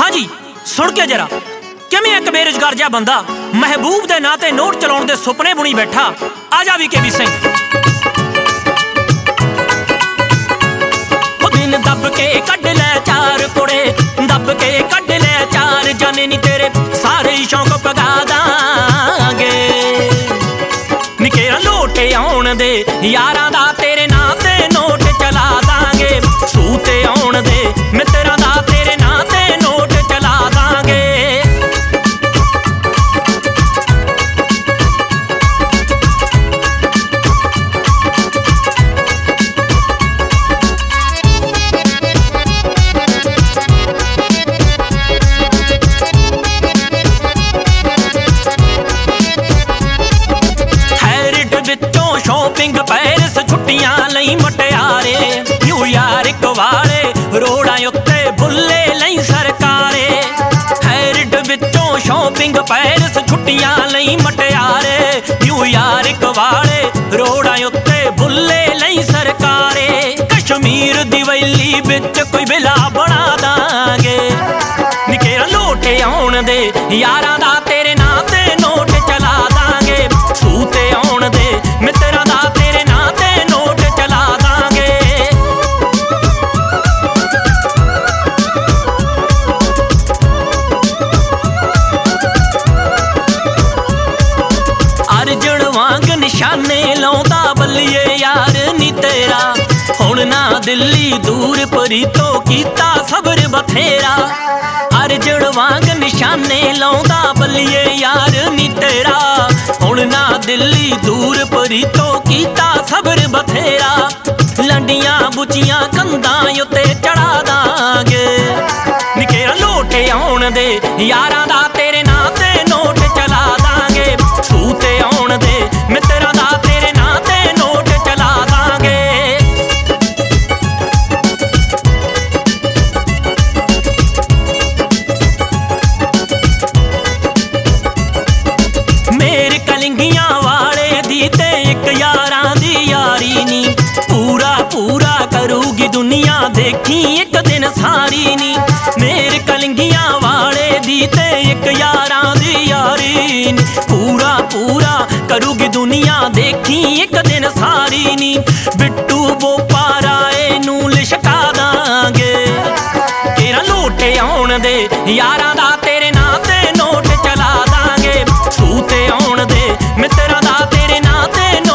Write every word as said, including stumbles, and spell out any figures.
हाँ जी सुन के जरा किवें एक बेरोजगार जिहा बंदा महबूब दे नां ते नोट चलाउण दे सुपने बुनी बैठा। आ जा वी के वी सिंह दिन दब के कढ लै चार कुड़े दब के कढ लै चार जाने नी तेरे सारे शौक पगा दांगे निकेरा लोटे आउण दे यारां दा तेरे नां ते नोट चला दांगे सूते आउण दे मित्तरां दा तेरे नां ते नोट चला दांगे। शॉपिंग पैरिस छुट्टियां लई मटियारे न्यूयॉर्क वाले रोड़ां उत्ते बुल्ले लई सरकारे हैरिड विचों शॉपिंग पैरिस छुट्टियां लई मटियारे न्यूयॉर्क वाले रोड़ां उत्ते बुल्ले लई सरकारे कश्मीर दी वैली विच कोई विला बना दांगे निकेरा लोटे आउण दे यारां दा तेरे नां ते नोट चला दांगे सूते आउण दे मित्तरां दा तेरे नां ते नोट चला दांगे। अर्जन वांग निशाने लाउंदा बल्लिए यार नी तेरा हुण ना दिल्ली दूर परी तो कीता सबर बथेरा अर्जन वांग निशाने लाउंदा बल्लिए यार नी तेरा हुण ना दिल्ली दूर परी तो कीता सबर बथेरा लंडियां बुचियां कंधां उत्ते चढ़ा दांगे निकेरा लोटे आउण दे यारां दा तेरे नां ते नोट चला दांगे सूते आउण दे मित्तरां दा तेरे नां ते नोट चला दांगे। मेरे कलिंगियां वाले दी ते एक यारां दी यारी नी पूरा पूरा करूगी दुनिया देखी एक दिन सारी नी मेरे कलिंगियां वाले दी ते एक यारां दी यारी नी पूरा पूरा करूगी दुनिया देखी एक दिन सारी नी बिट्टू बोपा राए नू लिशका दांगे तेरा लोटे आउण दे यारां दा तेरे नां ते नोट चला दांगे सूते आउण दे मित्तरां दा तेरे नां ते